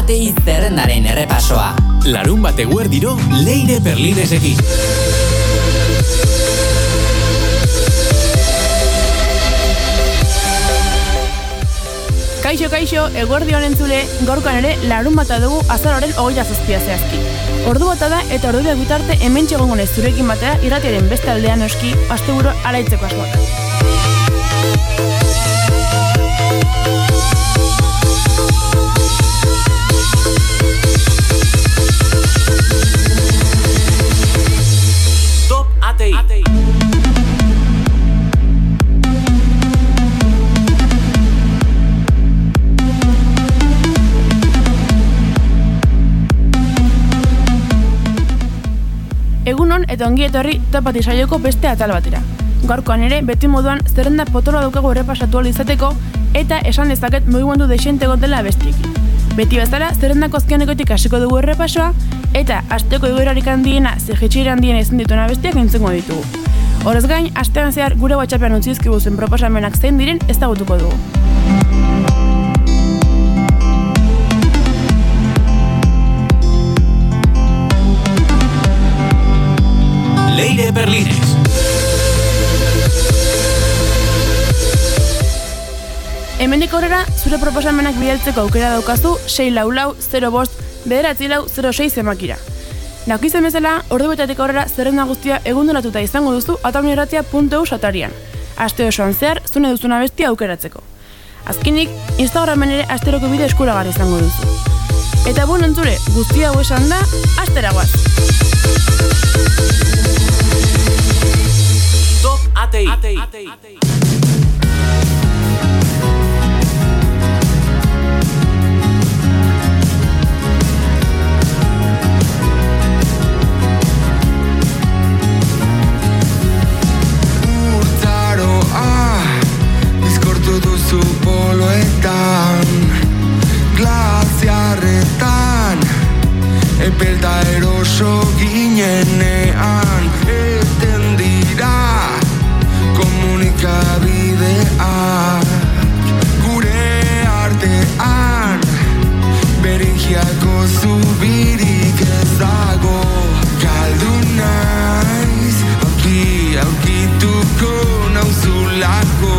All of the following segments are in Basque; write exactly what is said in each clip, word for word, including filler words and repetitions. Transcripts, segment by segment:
Atei zerrendaren errepasoa. Larun bat eguerdiro, Leire Berlinesekin. Kaixo, kaixo, eguerdi honen zule, gaurkan ere larun bata dugu azaroren hogeita zazpia zehazki. Ordu bata da eta orduak bitarte hemen txegongonez zurekin batera irratiaren beste aldean oski, asteburu alaitzeko asmoak. Top Atei. Atei. Egunon eta ongi etorri Top Atei saioko beste atal batera. Gaurkoan ere, beti moduan zerrenda potoloa daukagu errepasatu ahal izateko eta esan dezaket mugimendu dexente gotela bestiekin. Beti bezala, zerrendako azkenekotik hasiko dugu errepasoa eta asteko egoerarik handiena zehetxeira handiena izan dituen abestiak entzengo ditugu. Horrez gain, astean zehar gure WhatsAppean utzi dizkiguzuen proposamenak zein diren ezagutuko dugu. Leire Berlines. Hemendik aurrera, zure proposamenak bidaltzeko aukera daukazu sei lau lau zero bost bederatzi lau zero sei zemakira. Naukizan bezala, ordu betatik aurrera zerrenda guztia egunduratuta izango duzu atamirratia puntu eu satarian. Aste osoan zehar, zune duzuna bestia aukeratzeko. Azkenik, Instagramen ere asteroko bide eskuragarri izango duzu. Eta bueno entzure, guztia hau esan da, astera guaz! Top Atei. Atei. Atei. Atei. Duzu poloetan, glaziarretan, epelta eroso ginenean, eten dira komunikabideak, gure artean, berinjiako zubirik ez dago, galdu naiz, auki, aukituko nauzulako,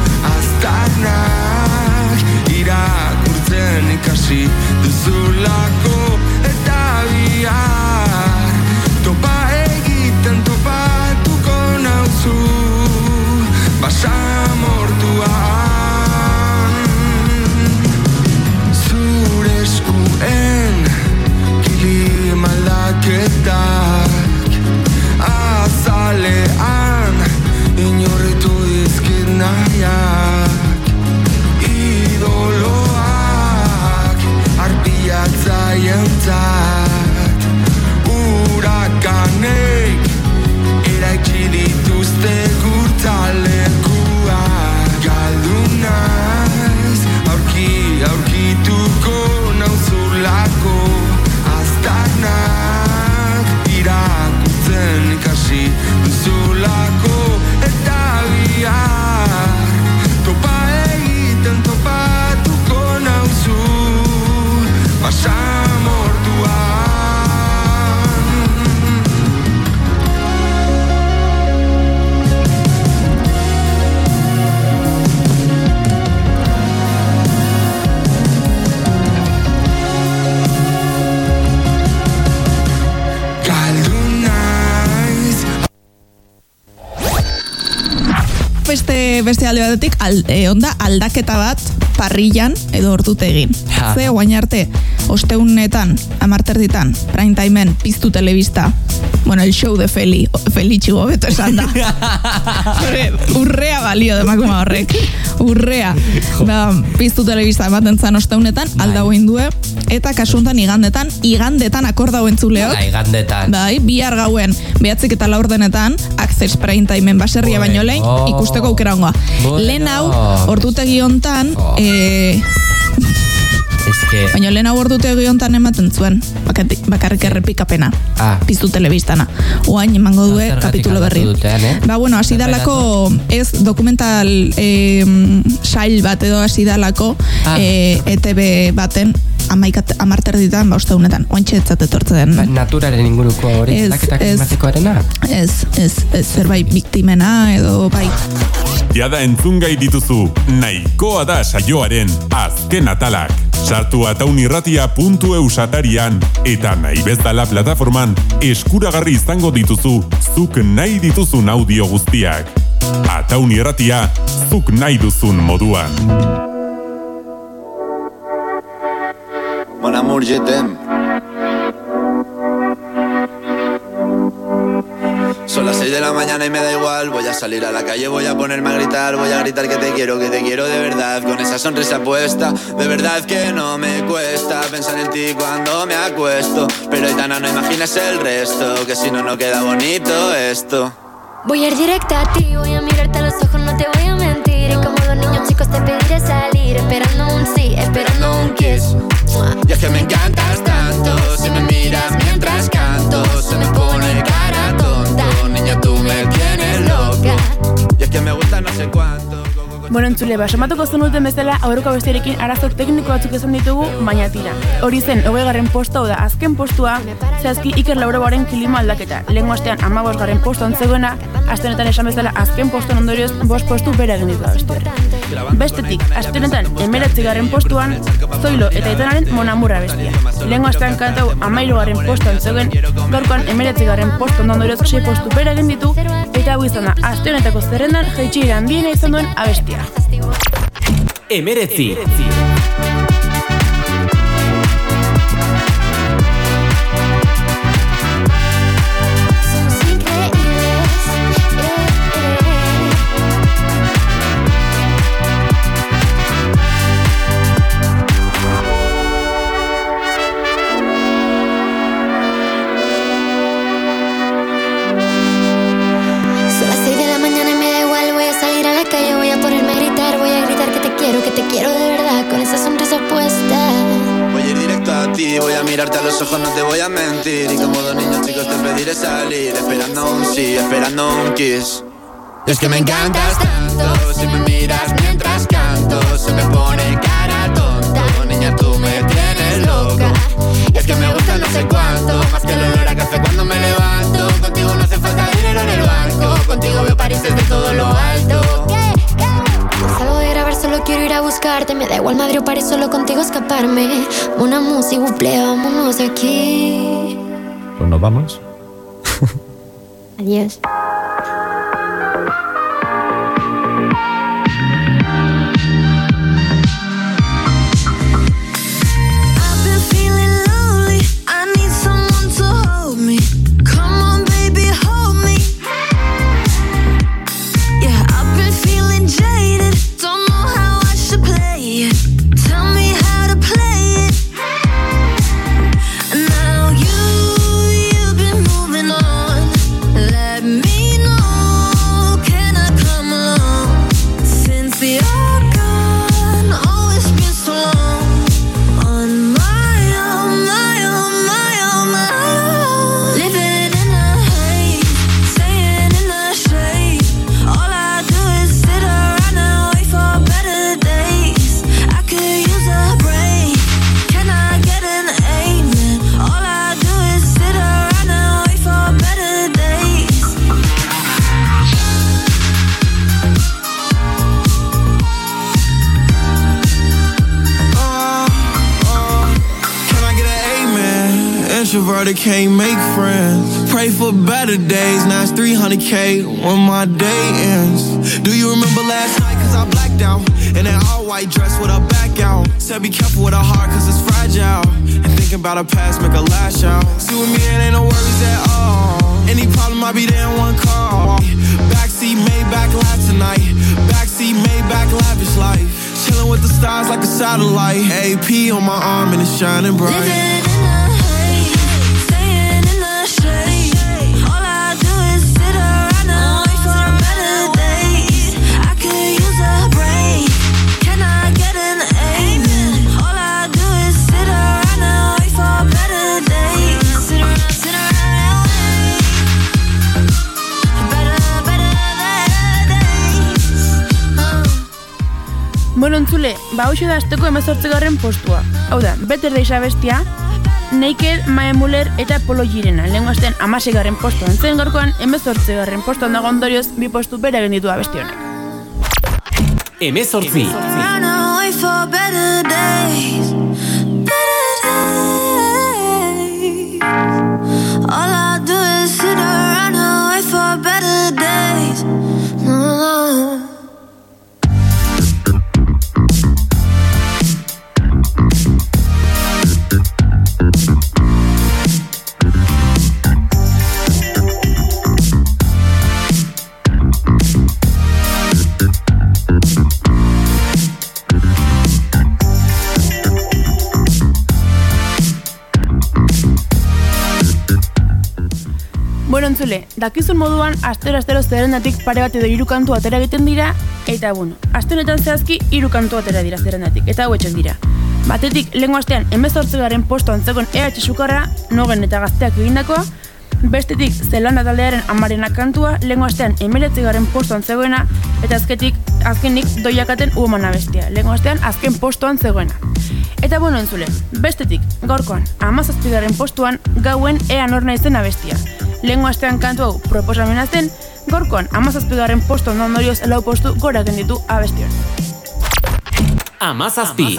aztarnak irakurtzen ikasi duzulako eta bihar topa egiten topatuko nauzu basamortuan zure eskuen kilimaldaketak azalean inorritu dizkit nahiak idoloak arpiatzaientzat urakanek eraiki dituzte gurtzalekuak galdu naiz aurki aurkituko nauzulako aztarnak irakurtzen ikasi duzulako eta bihar topa egiten topatuko nauzu basamortuan galdu naiz. Beste, beste alde batetik, al, e, onda aldaketa bat parrillan edo ordutegin. Ze, guain arte, osteunetan, amarterditan, prime timeen, piztu telebista, bueno, el show de Feli, Feli txigo beto esan da. Urrea balio demakuma horrek. Urrea. Ba, piztu telebista ematen zan osteunetan, aldau indue, eta kasuntan igandetan, igandetan akordau entzuleok. Hala, igandetan. Bai, bihar gauen, behatzik eta laurdenetan, access prime timeen baserria baino lehen, ikusteko aukera ongoa. Lehen hau, ordutegi hontan, oh. eh, que... baina lehen hau ordutegi hontan ematen zuen, bakarrik errepikapena, ah. piztu telebistana. Oain emango due no, kapitulo berri. Dutean, eh? Ba, bueno, hasi dalako, ez dokumental eh, sail bat edo hasi dalako ah. eh, E T B baten, amaikat, amarter ditan, ba, osteunetan, ointxe etzat etortze den. Ba, naturaren inguruko hori, aldaketa klimatikoarena? Ez, ez, ez, zerbait biktimena edo bai. Jada entzungai dituzu, nahikoa da saioaren azken atalak. Sartu ataunirratia puntu eus atarian eta nahi bezala plataforman eskuragarri izango dituzu zuk nahi dituzun audio guztiak. Ataunirratia, zuk nahi duzun moduan. Mon amour, je t'aime. Son las seis de la mañana y me da igual. Voy a salir a la calle, voy a ponerme a gritar. Voy a gritar que te quiero, que te quiero de verdad. Con esa sonrisa puesta, de verdad que no me cuesta pensar en ti cuando me acuesto. Pero Aitana, no imaginas el resto, que si no, no queda bonito esto. Voy a ir directa a ti, voy a mirarte a los ojos, no te voy a mentir. Y como dos niños chicos te pediré salir, esperando un sí, esperando un kiss. Y es que me encantas tanto, si me miras mientras canto, se me pone cara tonta. Niña, tú me tienes loca. Y es que me gusta no sé cuánto. Bueno, entzule, ba, somatuko zenuten bezala, aurreko bestiarekin arazo tekniko batzuk izan ditugu, baina tira. Hori zen, hogeigarren posta, oda, azken postua, zehazki Iker Lauroboaren klima aldaketa. Lehengo astean hamabosgarren postuan zegoena, aste honetan esan bezala azken postuan ondorioz, bost postu bere egin ditu da bestia. Bestetik, aste honetan hemeretzigarren postuan, Zoilo eta Aitanaren Mon Amour bestia. Lehengo astean kantau hamahirugarren postuan zegoen, gaurkoan hemeretzigarren postuan ondorioz sei postu bere egin ditu, eta hau izan da, aste honetako zerrendan jaitsiera handiena izan duen abestia. Emeretzi. Voy a mirarte a los ojos, no te voy a mentir. Y como dos niños chicos te pediré salir, esperando un sí, esperando un kiss. Y es que me encantas tanto, si me miras mientras canto, se me pone cara tonta. Niña, tú me tienes loca. Y es que me gusta no sé cuánto, más que el olor a café cuando me levanto. Contigo no hace falta dinero en el banco, contigo veo París desde todo lo alto. Salgo de grabar, solo quiero ir a buscarte. Me da igual Madrid o París, solo contigo escaparme. Una música, buple, vámonos de aquí. Pues nos vamos. Adiós. Introverted can't make friends. Pray for better days. Now it's three hundred K when my day ends. Do you remember last night? Cause I blacked out in that all white dress with a back out. Said be careful with her heart cause it's fragile. And thinking about her past make her lash out. See with me it ain't no worries at all. Any problem I be there in one call. Backseat Maybach live tonight. Backseat Maybach lavish life. Chilling with the stars like a satellite. A P on my arm and it's shining bright. Living in the haze, staying in the shade. All I do is sit around and wait for better days. I could use a break. Can I get an amen? All I do is sit around and wait for better days. Sit around, sit around and wait. Better, better days. Bueno, entzule, entzule, ba hoxe da asteko hemezortzigarren postua. Hau da, Better Days abestia, Naked, Mae Muller eta Polo Girena. Lehengo astean hamaseigarren postuan zen, gaurkoan hemezortzigarren postuan dago ondorioz bi postu bere egin ditu abesti honek. Hemezortzi. Run away for better days, better days. All I do is sit around and wait for better days. No, no. Bueno, entzule, dakizun moduan astero-astero zerrendatik pare bat edo hiru kantu atera egiten dira, eta bueno, aste honetan zehazki hiru kantu atera dira zerrendatik, eta hauetxek dira. Batetik, lehengo astean hemezortzigarren postuan zegoen E H Sukarra, Nogen eta Gazteak egindakoa, bestetik Zelanda taldearen Amarena kantua, lehengo astean hemeretzigarren postuan zegoena, eta azketik, azkenik Doiakaten Woman abestia, lehengo astean azken postuan zegoena. Eta bueno, entzule, bestetik, gaurkoan, hamazazpigarren postuan Gauen Ea nor naizen abestia. Lehengo astean kantu hau proposamena zen, gaurkoan hamazazpigarren postuan ondorioz lau postu gora egin ditu abestion. Hamazazpi.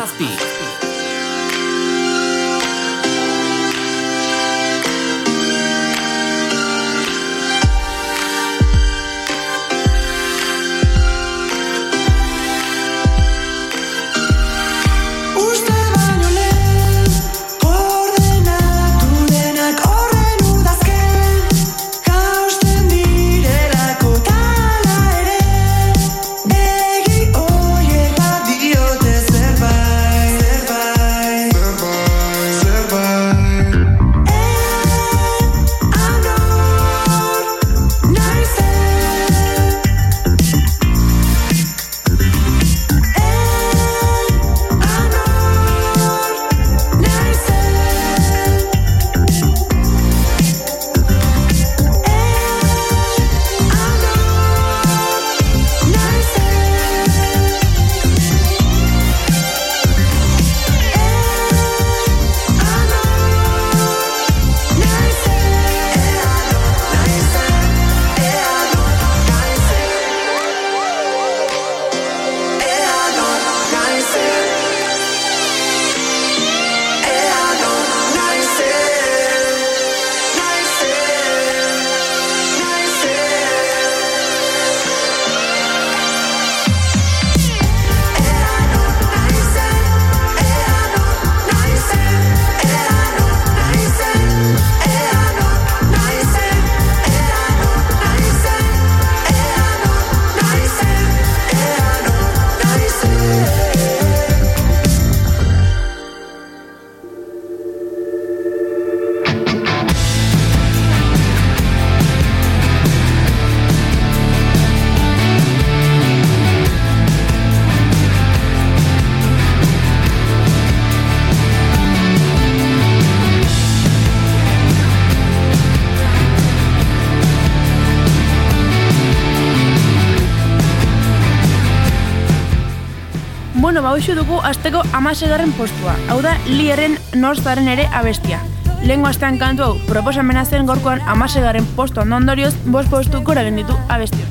Bueno, ba hoxu dugu asteko hamaseigarren postua. Hau da, Lierren nor zaren ere abestia. Lehengo astean kantu hau proposamena zen, gaurkoan hamaseigarren postuan ondorioz, bost postu gora egin ditu abestia.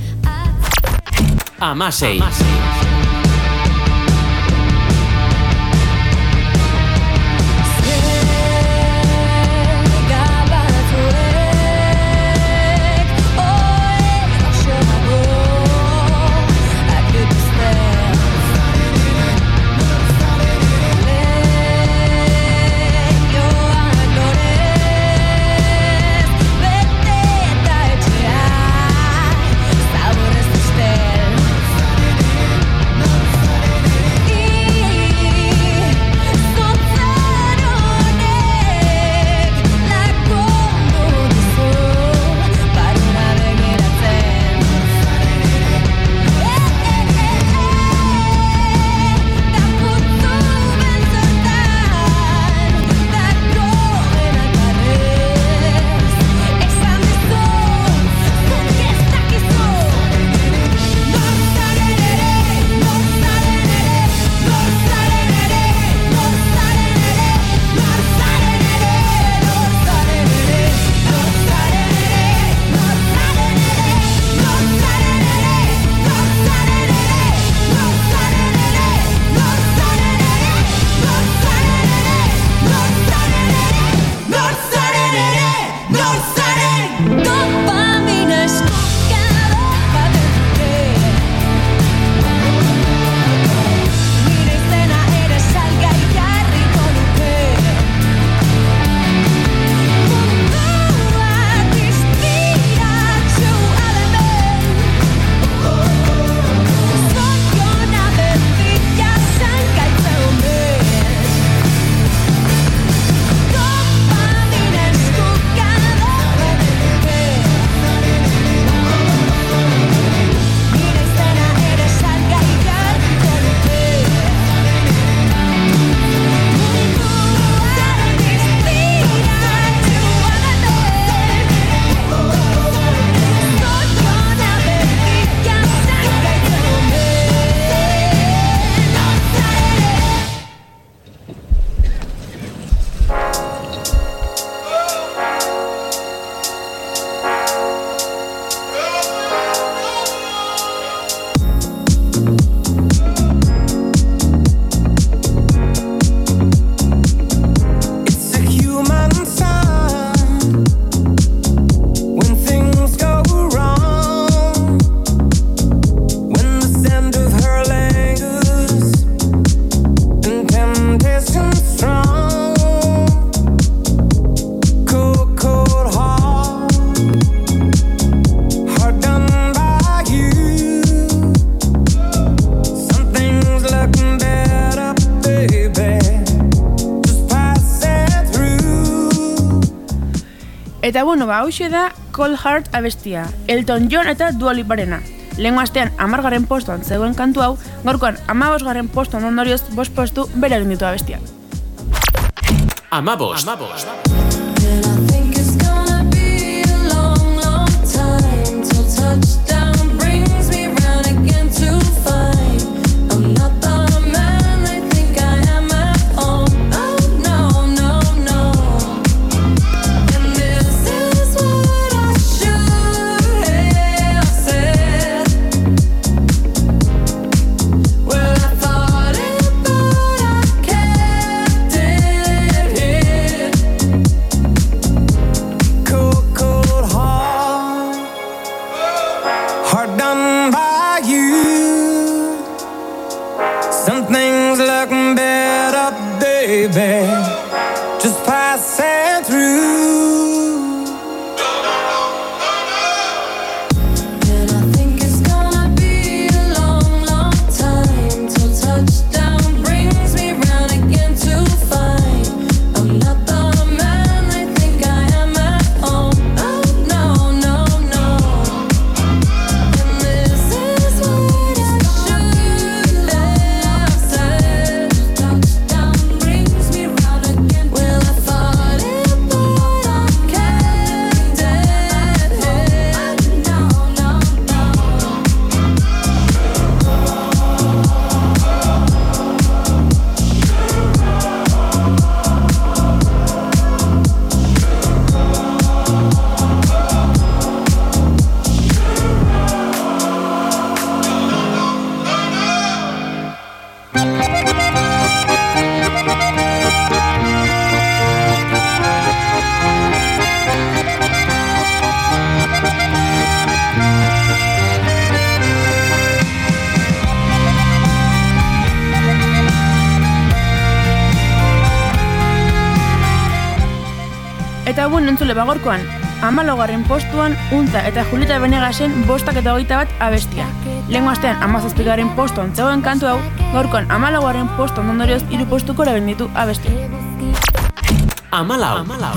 Hamasei. Eta bueno, ba, hauxe da Cold Heart abestia, Elton John eta Dua Liparena. Lehengo astean hamargarren postuan zegoen kantu hau, gaurkoan hamabosgarren postuan ondorioz bost postu bere egin ditu abestia. Amabost. Eta buen entzule bagorkoan, hamalaugarren postuan Unta eta Julieta Venegasen bostak eta hogeita bat abestia. Lehengo astean hamazazpigarren postuan zegoen kantu hau, gaurkoan hamalaugarren postuan ondorioz hiru postuko erabiltzen ditu abestia. Amalau. Amalau.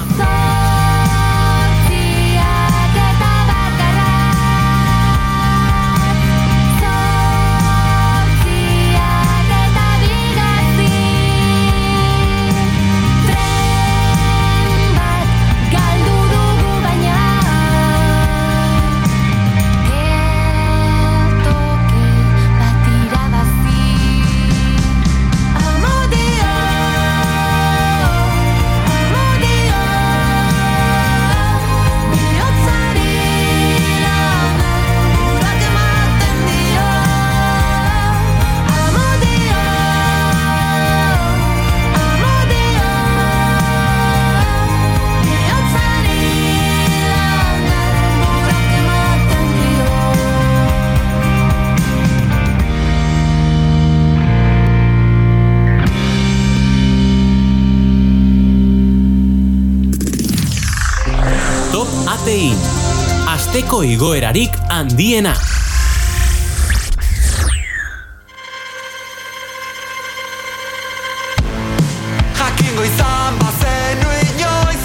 Asteko igoerarik handiena. Jakingo izan bazenu inoiz,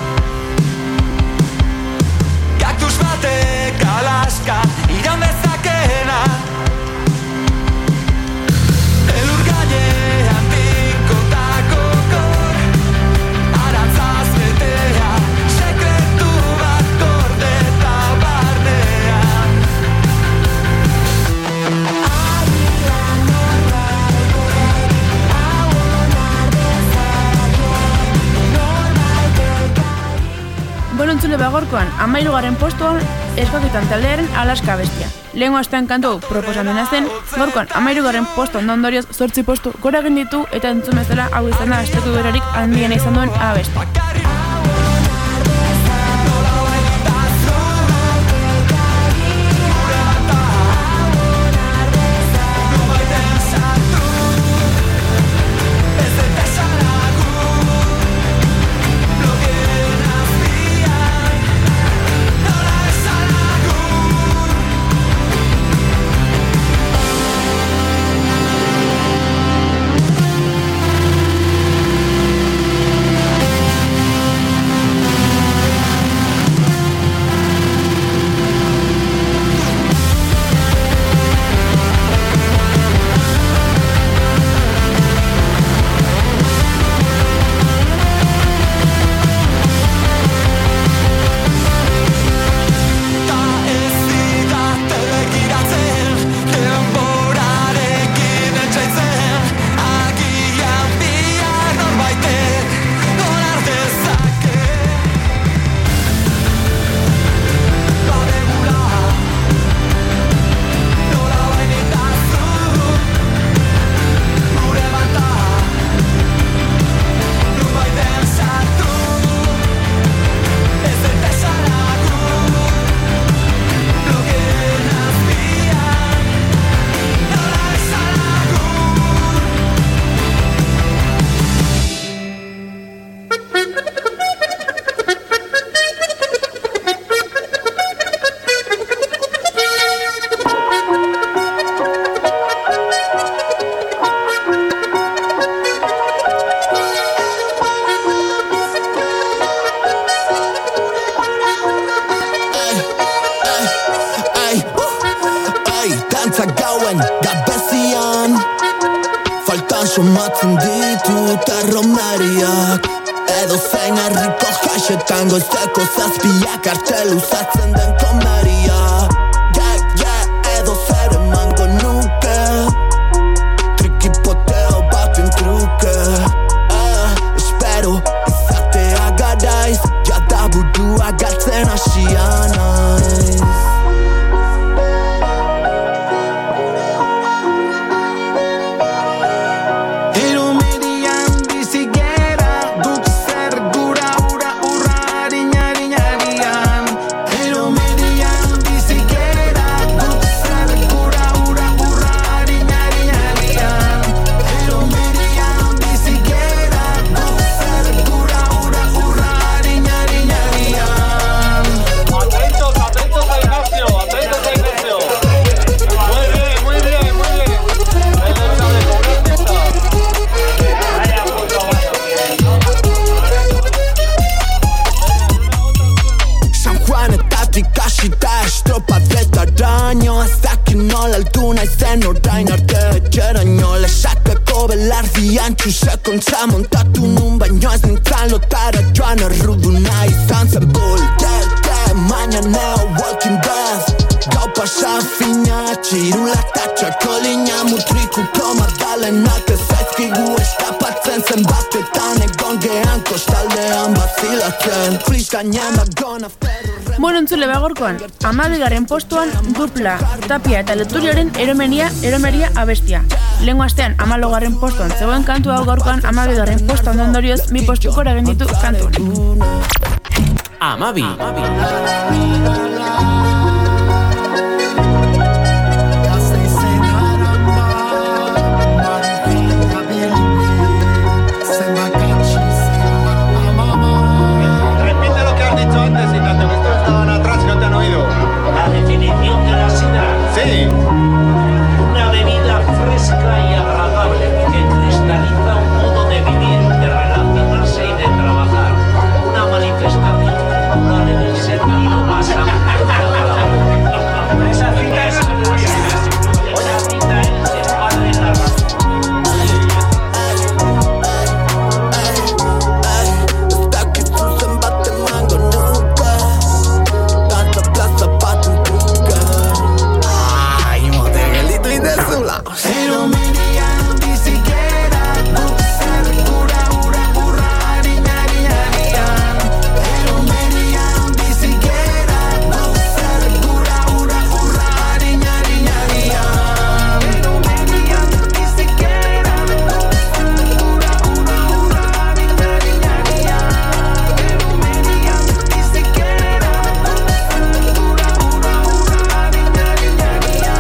kaktus batek alaska iran dezakeena, elur gainean tinkotako kor, arantzaz betea, sekretu bat gordeta barnean. Bueno, entzule bagorkoan, hamairugarren postuan eskokitan taldearen Alaska bestia. Lehengo astean kantu proposamena zen, gaurkoan hamairugarren postuan ondorioz zortzi postu gora egin ditu eta entzun bezala hau izan da asteko igoerarik handiena izan duen abestia. Somatzen ditut arromeriak Edo zein herriko jaxetan goizeko zazpiak arte luzatzen den komeria Yeah, yeah, edo zer emango nuke Trikipoteo baten truke eh, Espero izatea garaiz Jada burua galtzen hasia naiz Txusakontza montatu nun baino ez nintzen lotara joan arruduna izan zen buldete Maina neo walking death Gau pasa fina txirula eta txakolina Mutrikuko magdalenak ez zaizkigu eskapatzen Zen batetan egon gehan kostaldean bazilatzen Flis gainen dagon afterru Bueno, entzule bagorkoan, amabigarren postuan dupla, tapia eta leturiaren eromeria, eromeria abestia. Lehengo astean, amalogarren postuan zegoen kantu hau gaurkoan amabigarren postuan ondorioz mi postuko eragen ditu kantuan. Amabi. Sí. Una bebida fresca y agradable que cristaliza un modo de vivir, de relacionarse y de trabajar. Una manifestación cultural en el sentido más amplio de la palabra. Esa cita es Esa cita es el padre de la razón. Pero me digan ni siquiera ser pura, pura, pura, riña, riña, riña. Pero me digan ni siquiera ser pura, pura, pura, riña, riña, riña. Pero me digan ni siquiera ser pura, pura, pura, riña, riña, riña. Pero me digan ni siquiera ser pura, pura, pura, riña, riña, riña.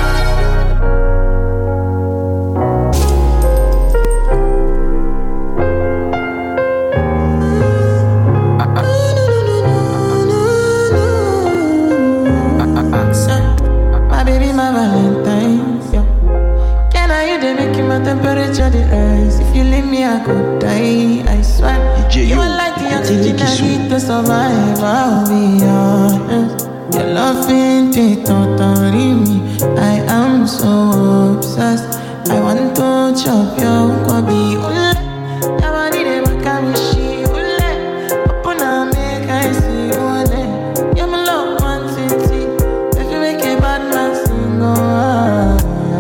Temperature the rise. If you leave me, I could die. I swear. You are like the oxygen I need to survive. I'll be honest. Your love ain't it totally me. I am so obsessed. I want to chop your kwabi. Ule, yabani de wakamishi. Ule, opuna make I see ule. You're my love one city. If you make a bad man sing, oh.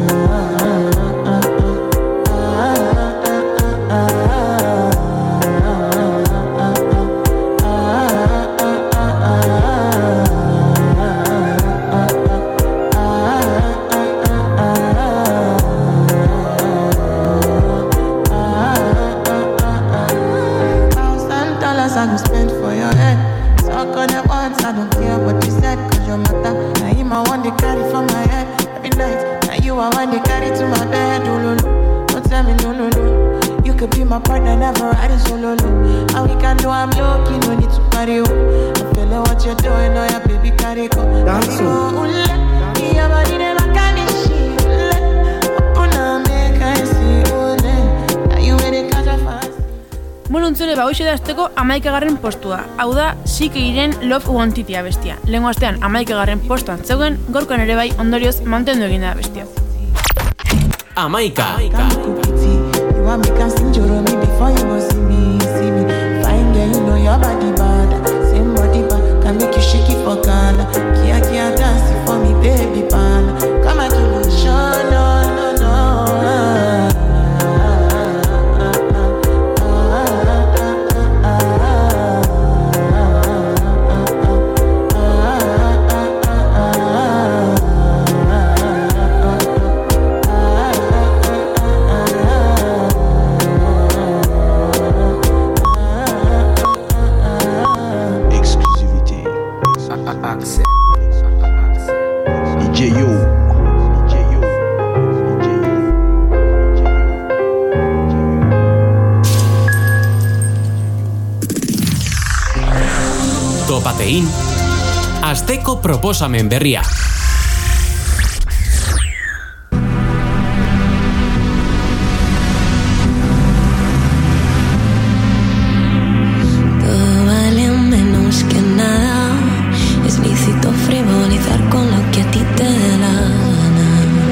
I go spend for your head. Suck on it once, I don't care what you said. Cause your matter, now him I want to carry for my head. Every night, now you I want to carry to my bed. Oh, no, no, don't tell me no, no, no. You could be my partner, never riding solo low. And we can do I'm lucky, no need to carry you. I'm feeling what you're doing, oh yeah, baby, carry go. Dance on. Your body never can be she. Open up, make I see. Now you ready, catch a fast. Bueno, entzule, ba, hoxe da azteko amaikagarren postua. Hau da, Sikeiren Love Wanted-a bestia. Lehengo astean amaikagarren postuan zegoen, gorkoan ere bai ondorioz mantendu egin da bestia. Amaika. You want me can sing Joro me before you go see me, see me. Fine girl, you know your body bad. Same body bad, can make you shake it for Ghana. Kia kia dance for me, baby pan. Come and give me show, no, no, no. Topatein, asteko proposamen berria. Todo vale menos que nada. Es lícito frivolizar con lo que a ti te dé la gana.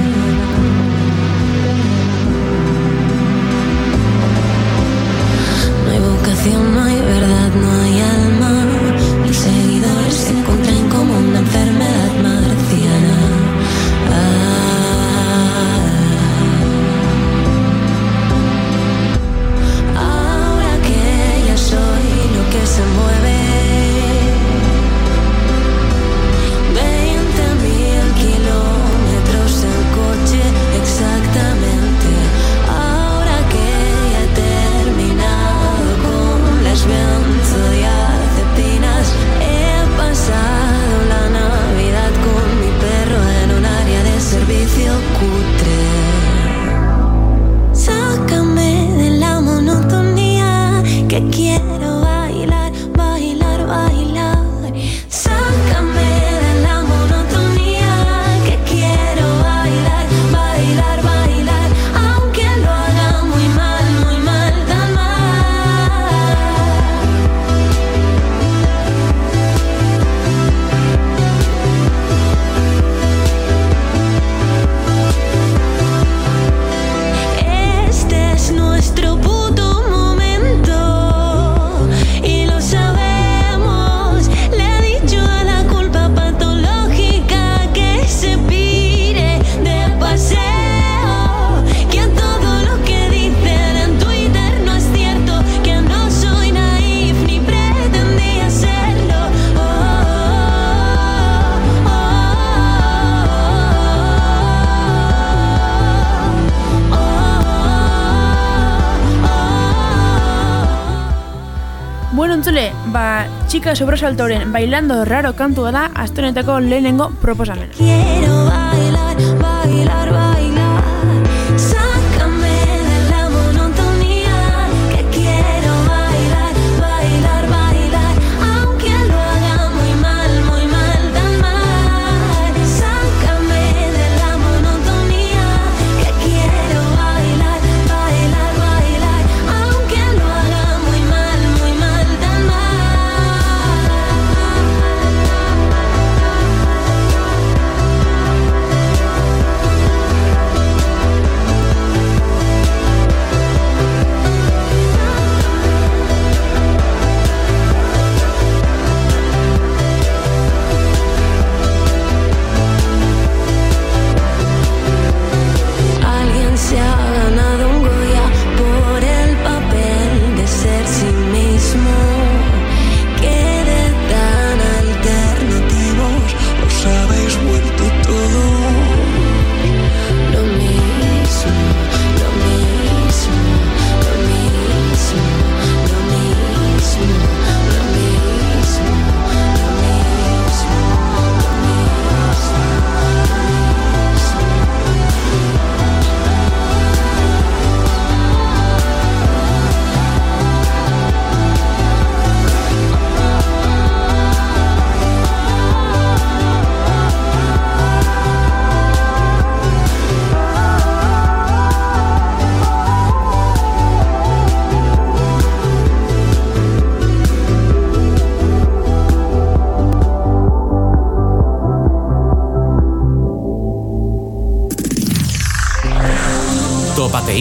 No hay vocación, no hay verdad, no hay alma. Los seguidores se contraen como una enfermedad marciana. Ah. Ahora que ya soy lo que se mueve, veinte mil kilómetros en coche exactamente. Ahora que ya he terminado con las benzodiazepinas, he pasado la Navidad con mi perro en un área de servicio cutre. Sácame de la monotonía, que quiero bailar, bailar, bailar. Sácame de la monotonía, que quiero bailar, bailar, bailar. Aunque lo haga muy mal, muy mal, tan mal. Este es nuestro puto momento y lo sabemos. Le he dicho a la culpa patológica que se pire de paseo, que a todo lo que dicen en Twitter no es cierto, que no soy naif ni pretendía serlo. Oh, oh, oh, oh. Bueno, entzule, ba, Chica Sobresaltoren Bailando Raro kantua da aste honetako lehenengo proposamena. Quiero bailar, bailar, bailar. Sácame de la monotonía, que quiero bailar, bailar, bailar. Aunque lo haga muy mal, muy mal, tan mal. Sácame de la monotonía, que quiero bailar, bailar, bailar. Aunque lo haga muy mal, muy mal, tan mal.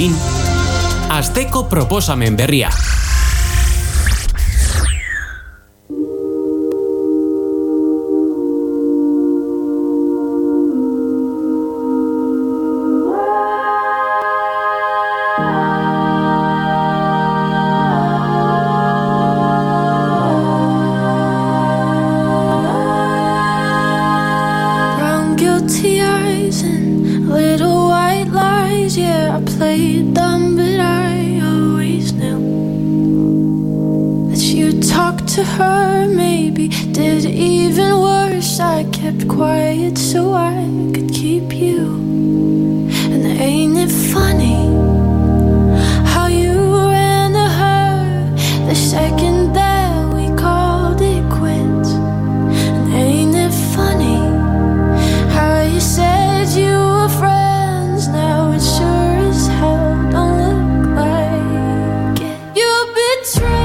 Patein, asteko proposamen berria. To her, maybe did even worse. I kept quiet so I could keep you. And ain't it funny how you ran to her the second that we called it quits? And ain't it funny how you said you were friends? Now it sure as hell don't look like it. You betrayed.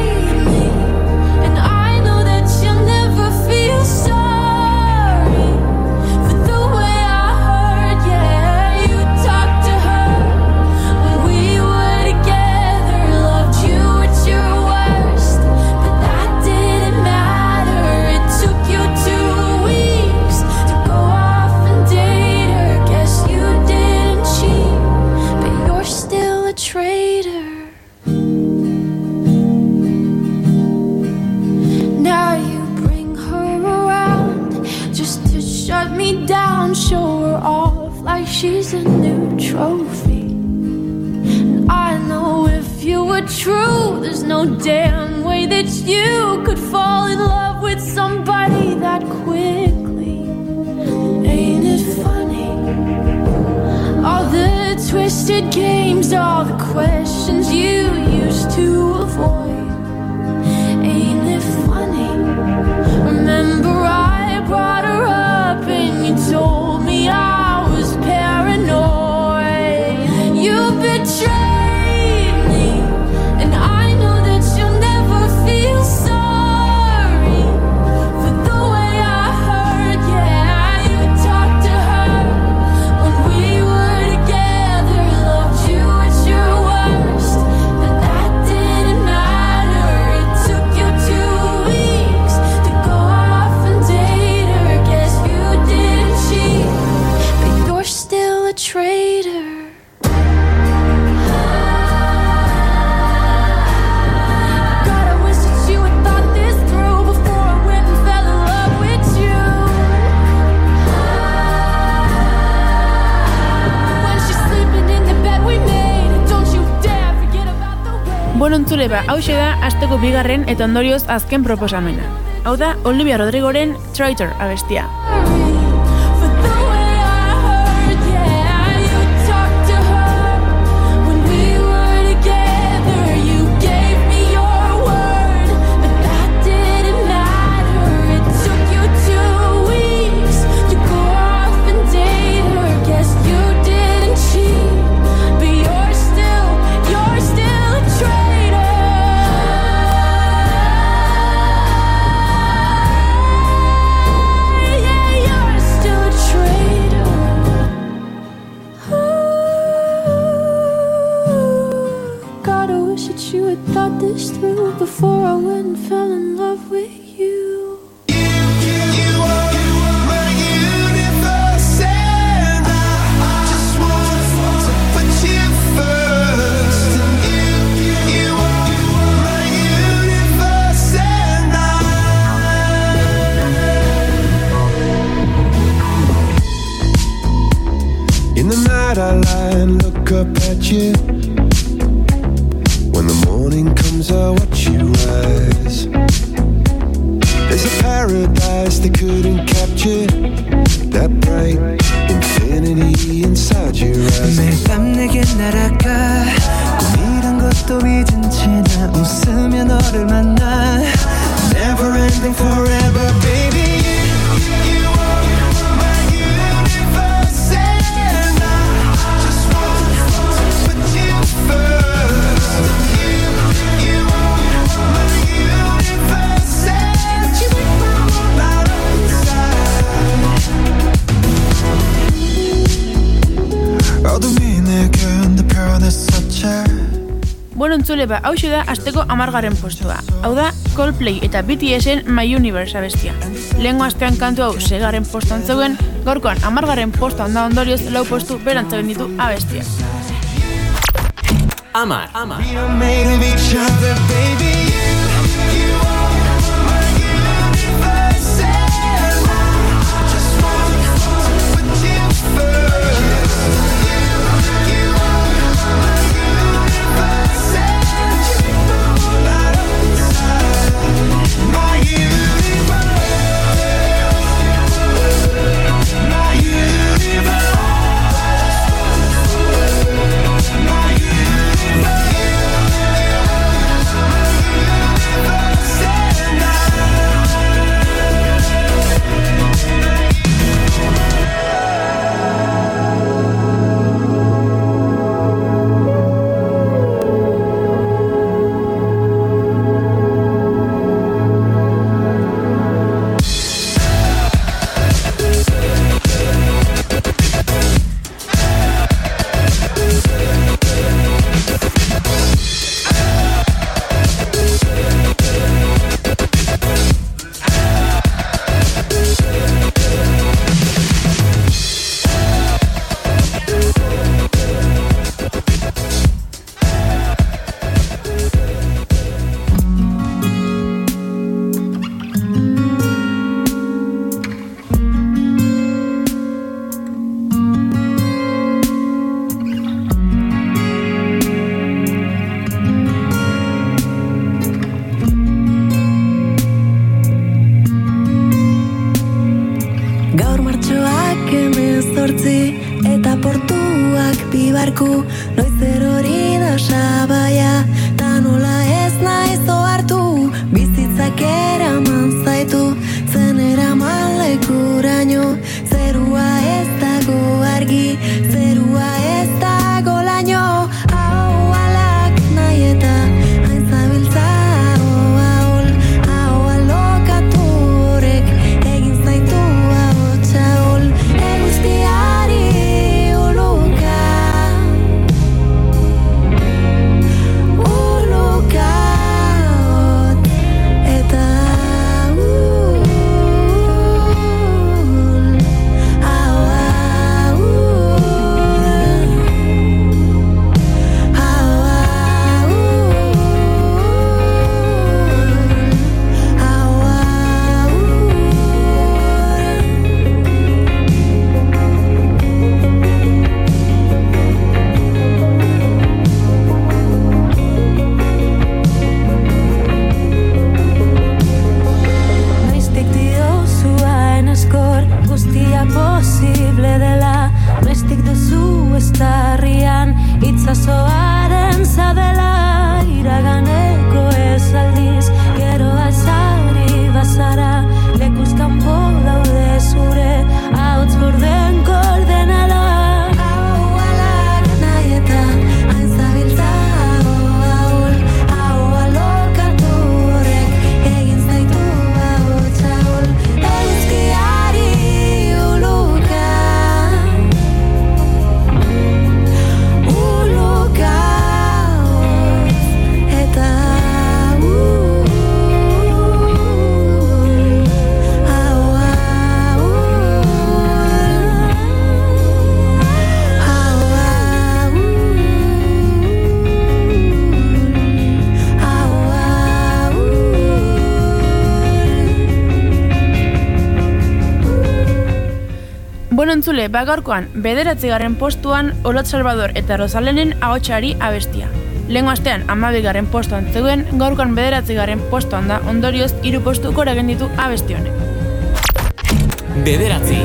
She's a new trophy. And I know if you were true, there's no damn way that you could fall in love with somebody that quickly. Ain't it funny? All the twisted games, all the questions you used to avoid. Ain't it funny? Remember I brought her up and you told me I you betrayed me, and I know that you'll never feel sorry for the way I hurt. Yeah, you talked to her when we were together, loved you at your worst, but that didn't matter. It took you two weeks to go off and date her. Guess you didn't cheat, but you're still a traitor. Bueno, entzule ba, hauxe da asteko bigarren eta ondorioz azken proposamena. Hau da, Olivia Rodrigoren Traitor abestia. Before I went and fell in love with you. You are my universe and I just want to put you first. You, you are my universe and I. In the night I lie and look up at you. When the morning comes I watch you rise. There's a paradise they couldn't capture, that bright infinity inside your eyes. 매일 밤 내게 날아가 꿈이란 것도 잊은 채 나 웃으며 너를 만나. Never ending forever baby. First entzule ba, hau da asteko amargarren postua. Hau da, Coldplay eta B T S-en My Universe abestia. Lehengo astean kantu hau seigarren postuan zegoen, gaurkoan amargarren postuan da ondorioz lau postu berantzagen ditu abestia. Amar, amar. Eta portuak bibarku, noiz erori da sabaia, ta nola ez naiz ohartu, bizitzak eraman zaitu, zen eraman lekuraino, zerua ez dago argi, zerua ez dago laino, hau alak nahi eta hain zabiltza ahol, hau alokatu horrek egin zaitu hau txaol, eguzkiari posible dela, noiztik duzu estarrian, itzazoaren zadela, iraganeko ezaldiz, gero azari bazara, lekuz kanpo daude zure, ahots borden koordenala. Hau alak nahi eta hain zabiltza ahol, hau alokatu horrek egin zaitu hau txaol, eguzkiari Bueno entzule, bagaurkoan, bederatzigarren postuan Olot Salvador eta Rosalenen ahotsari abestia. Lehengo astean hamabigarren postuan zegoen, gaurkoan bederatzigarren postuan da ondorioz hiru postu gora genditu abesti honek. Bederatzi.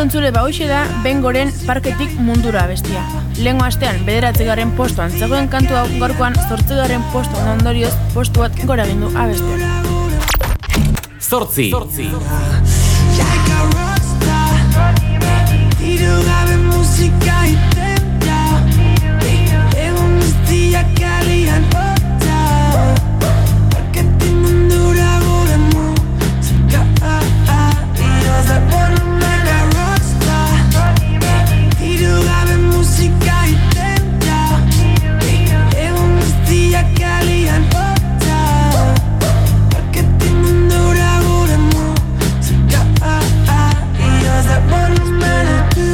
entzule bauxe da Bengoren Parketik Mundura abestia. Lehengo astean bederatzigarren postuan zegoen kantu hau gaurkoan zortzigarren postuan ondorioz postu bat gora egin du abestia. Zortzi. Zortzi. Hiru gabe musika itenta, egun guztiak kalian bota, parketik mundura gure musika ioz da volumena rockstar. Hiru gabe musika itenta, egun guztiak kalian bota, parketik mundura gure musika ioz da volumena.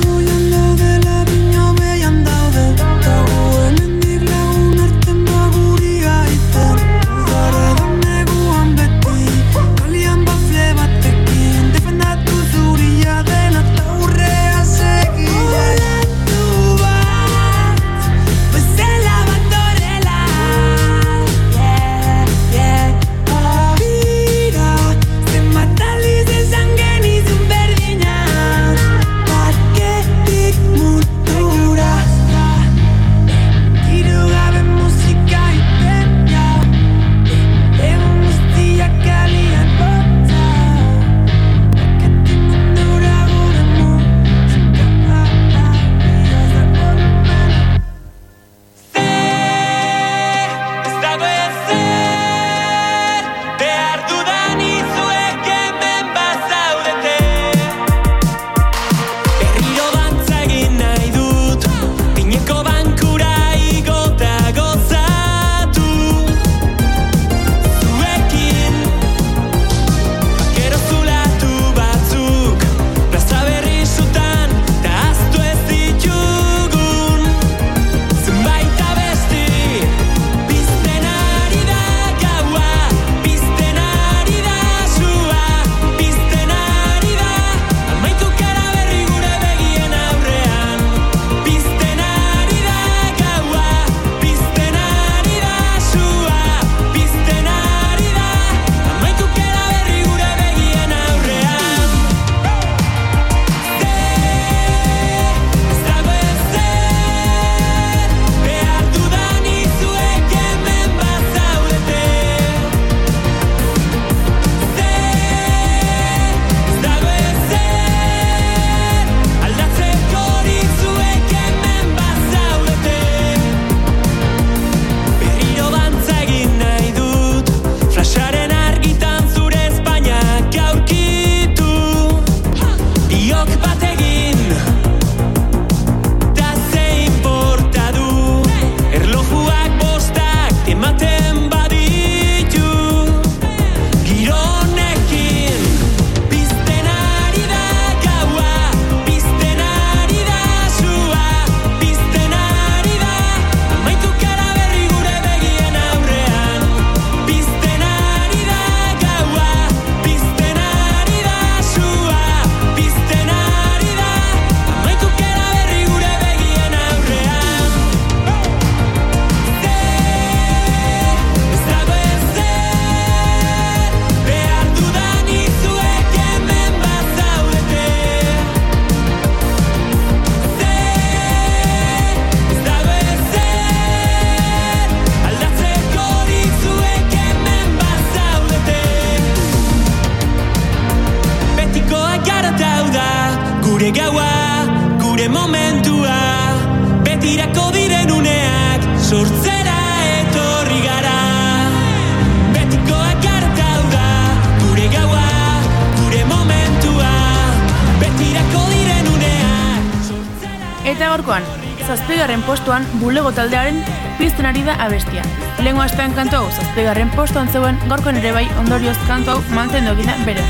Zazpigarren postuan bulego taldearen pizten ari da abestia. Lehengo astean kantu hau zazpigarren postuan zegoen, gaurkoan ere bai ondorioz kantu hau mantendu egina bere.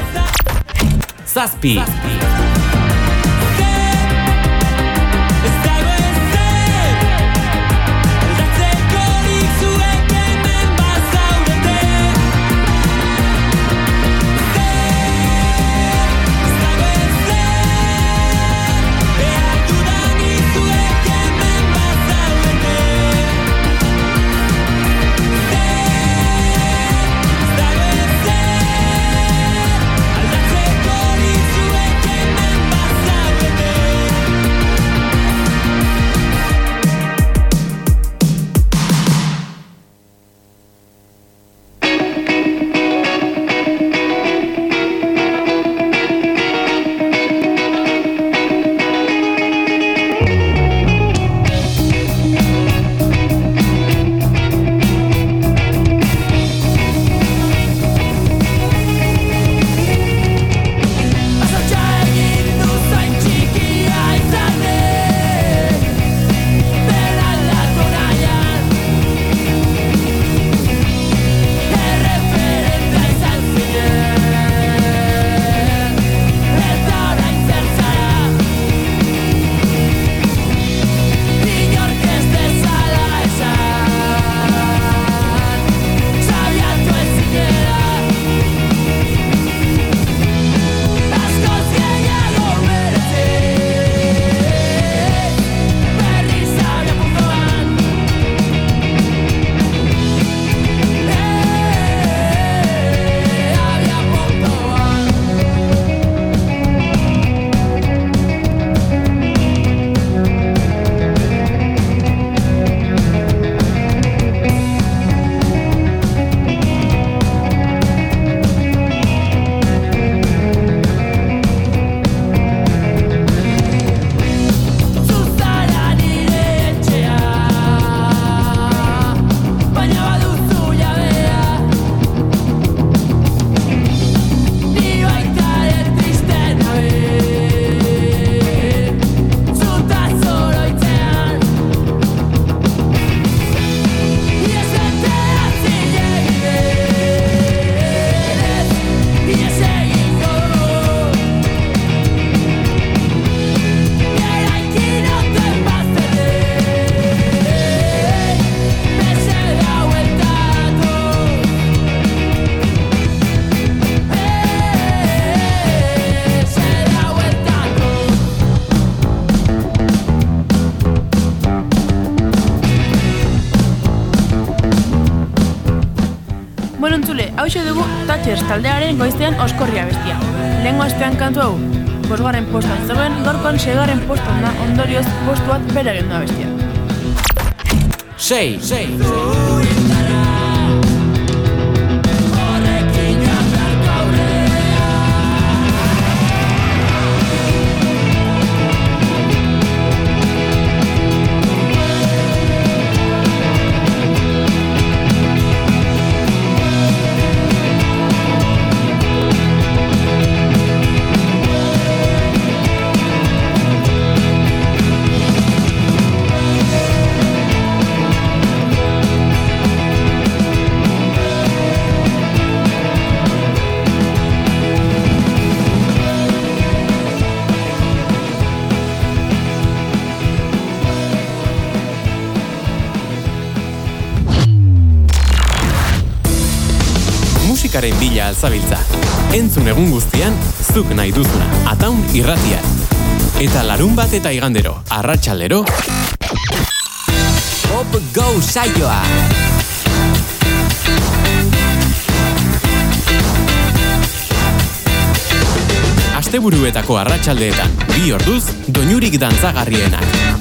Zazpi. Bueno, entzule, hauxe dugu Thatchers taldearen goiztean oskorria bestia. Lehengo astean kantu hau, bosgarren postuan zegoen, gaurkoan seigarren postuan da, ondorioz postuat bere egin da bestia. Sei, sei. Musikaren bila alzabiltza. Entzun egun guztian, zuk nahi duzuna. Ataun irratian. Eta larun bat eta igandero, arratsaldero. Pop Go saioa. Asteburuetako arratsaldeetan, bi orduz, doinurik dantzagarrienak.